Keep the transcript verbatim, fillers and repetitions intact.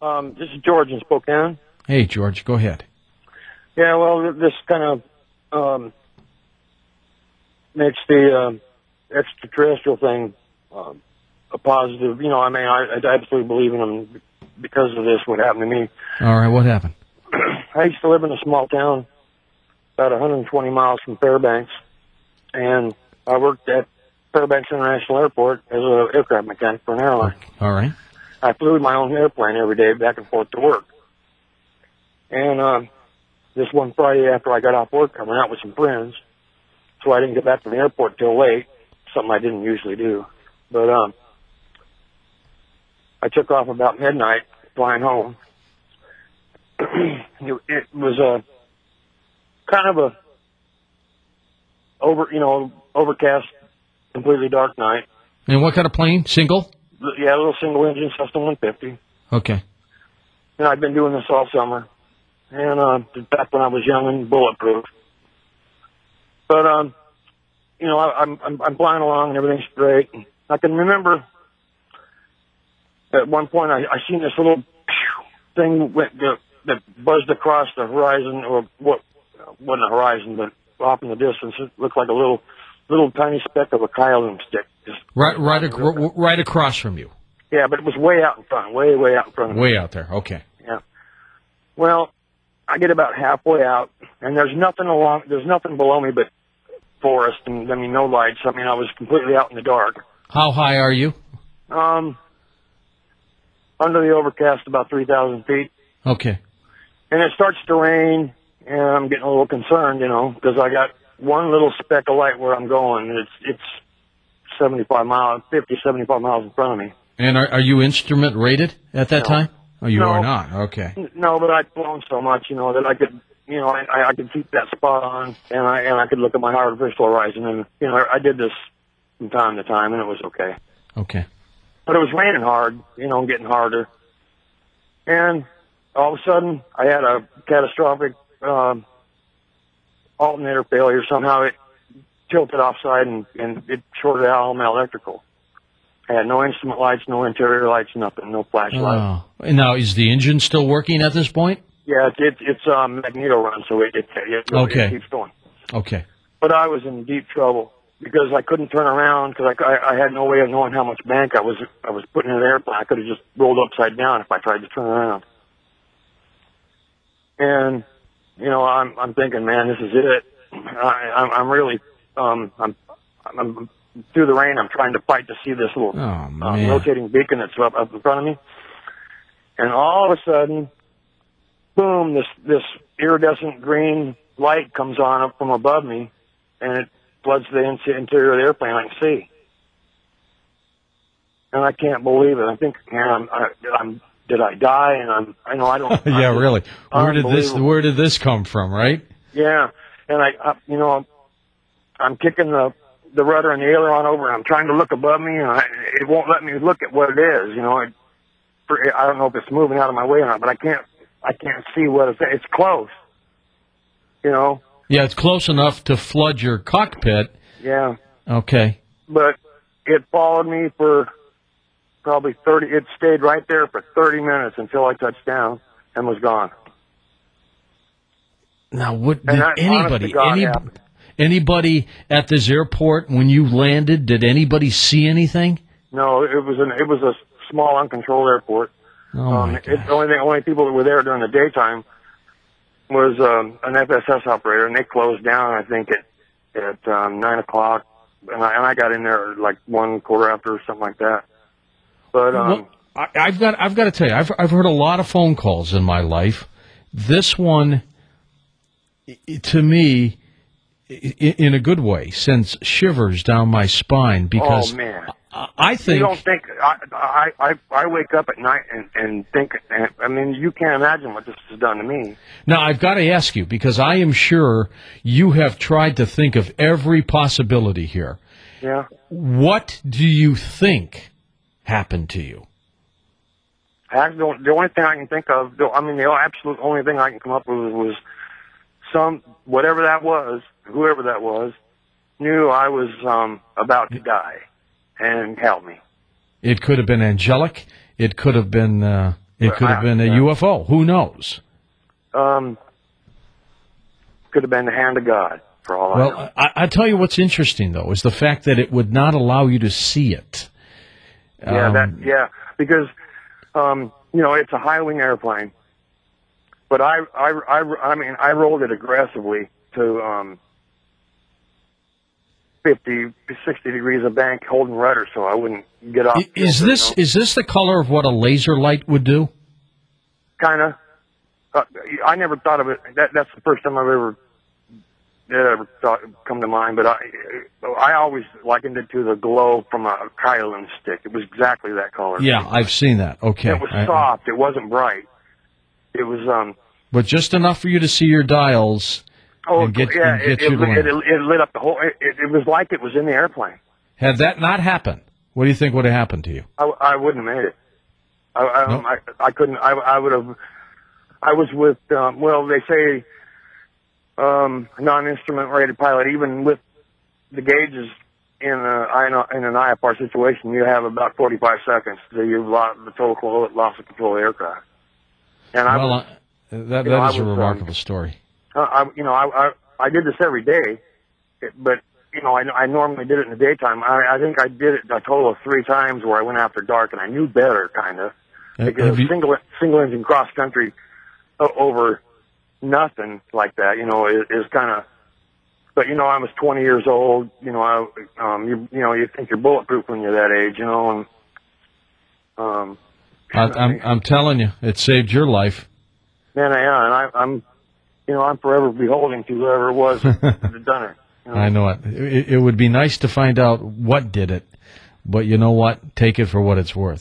Um, this is George in Spokane. Hey, George, go ahead. Yeah, well, this kind of um, makes the uh, extraterrestrial thing um, a positive. You know, I mean, I, I absolutely believe in them because of this, what happened to me. All right, what happened? I used to live in a small town about one hundred twenty miles from Fairbanks, and I worked at Fairbanks International Airport as an aircraft mechanic for an airline. All right. I flew my own airplane every day back and forth to work. And um, this one Friday after I got off work, I went out with some friends, so I didn't get back to the airport till late, something I didn't usually do. But um, I took off about midnight flying home. it, it was a kind of a over, you know, overcast, completely dark night. And what kind of plane? Single? Yeah, a little single engine Cessna one fifty. Okay. And I've been doing this all summer. And uh, back when I was young and bulletproof. But, um, you know, I, I'm, I'm I'm flying along and everything's great. And I can remember at one point I, I seen this little thing went, that, that buzzed across the horizon, or what wasn't a horizon, but off in the distance. It looked like a little little tiny speck of a Kylan stick. Just right, right, ac- right across from you. Yeah, but it was way out in front, way, way out in front of me. Way out there. Okay. Yeah. Well, I get about halfway out, and there's nothing along, there's nothing below me but forest, and I mean no lights. I mean I was completely out in the dark. How high are you? Um, under the overcast, about three thousand feet. Okay. And it starts to rain, and I'm getting a little concerned, you know, because I got one little speck of light where I'm going. It's it's seventy-five miles, fifty, seventy-five miles in front of me. And are, are you instrument rated at that No. time? Oh, you No. are not. Okay. No, but I'd flown so much, you know, that I could, you know, I, I could keep that spot on, and I and I could look at my artificial horizon, and you know, I did this from time to time, and it was okay. Okay. But it was raining hard, you know, getting harder, and all of a sudden, I had a catastrophic um, alternator failure. Somehow, it tilted offside, and, and it shorted out all my electrical. I had no instrument lights, no interior lights, nothing, no flashlight. Oh. And now, is the engine still working at this point? Yeah, it, it, it's a um, magneto run, so it, it, it, Okay. it keeps going. Okay. But I was in deep trouble because I couldn't turn around because I, I, I had no way of knowing how much bank I was I was putting in the airplane. I could have just rolled upside down if I tried to turn around. And you know, I'm I'm thinking, man, this is it. I, I'm, I'm really um, I'm I'm through the rain. I'm trying to fight to see this little Oh, um, man. rotating beacon that's up up in front of me. And all of a sudden, boom! This this iridescent green light comes on up from above me, and it floods the in- interior of the airplane. I can see, and I can't believe it. I think, man, I'm, I, I'm did I die? And I'm I know I don't. yeah, I'm really. Where did this unbelievable. Where did this come from? Right? Yeah, and I, I you know, I'm kicking the the rudder and the aileron over, and I'm trying to look above me, and I, it won't let me look at what it is. You know, it, I don't know if it's moving out of my way or not, but I can't I can't see what it's. It's close. You know. Yeah, it's close enough to flood your cockpit. Yeah. Okay. But it followed me for probably thirty. It stayed right there for thirty minutes until I touched down and was gone. Now, what And did that, honest anybody to God, any, happened. anybody at this airport when you landed? Did anybody see anything? No, it was an it was a small uncontrolled airport. Oh um, my it, God. the only thing, only people that were there during the daytime was um, an F S S operator, and they closed down. I think at at um, nine o'clock, and I, and I got in there like one quarter after or something like that. But um, Well, I, I've got I've got to tell you, I've I've heard a lot of phone calls in my life. This one, i- to me, i- in a good way, sends shivers down my spine because oh man. I, I think You don't think I I I, I wake up at night and and think. And, I mean, you can't imagine what this has done to me. Now, I've got to ask you, because I am sure you have tried to think of every possibility here. Yeah. What do you think happened to you? Actually, the the only thing I can think of, the- I mean, the absolute only thing I can come up with was some whatever that was, whoever that was, knew I was um about to die and helped me. It could have been angelic. It could have been uh, It could have been a yeah. U F O. Who knows? Um, could have been the hand of God, for all I know. Well, I, I tell you what's interesting, though, is the fact that it would not allow you to see it. Yeah, Um, that, yeah, because, um, you know, it's a high-wing airplane. But I, I, I, I mean, I rolled it aggressively to um, fifty, sixty degrees of bank, holding rudder, so I wouldn't get off. Is filter, this you know? is this the color of what a laser light would do? Kind of. Uh, I never thought of it. That, that's the first time I've ever that ever thought come to mind. But I, I always likened it to the glow from a Kylan stick. It was exactly that color. Yeah, I've seen that. Okay, It was I- soft. It wasn't bright. It was um. but just enough for you to see your dials. Oh, And get- yeah. and get it, you it, to land. it, it lit up the whole. It, it was like it was in the airplane. Had that not happened, what do you think would have happened to you? I, I wouldn't have made it. I I, Nope. I, I couldn't. I, I would have. I was with. Um, well, they say um, non-instrument rated pilot. Even with the gauges in a in an I F R situation, you have about forty-five seconds to you lost the total control, loss of control of the aircraft. And I Well, was, uh, that you know, that I is a was, um, remarkable story. uh, I, you know, I, I I did this every day, but you know, I, I normally did it in the daytime. I, I think I did it a total of three times where I went after dark, and I knew better, kind of, Uh, because have you- single single engine cross country uh, over nothing like that, you know, is, is kind of. But you know, I was twenty years old. You know, I um, you you know, you think you're bulletproof when you're that age, you know, and um. I, I'm I'm telling you, it saved your life. Man, yeah, and I, I'm, you know, I'm forever beholding to whoever it was that done it. You know? I know it. it. It would be nice to find out what did it, but you know what? Take it for what it's worth.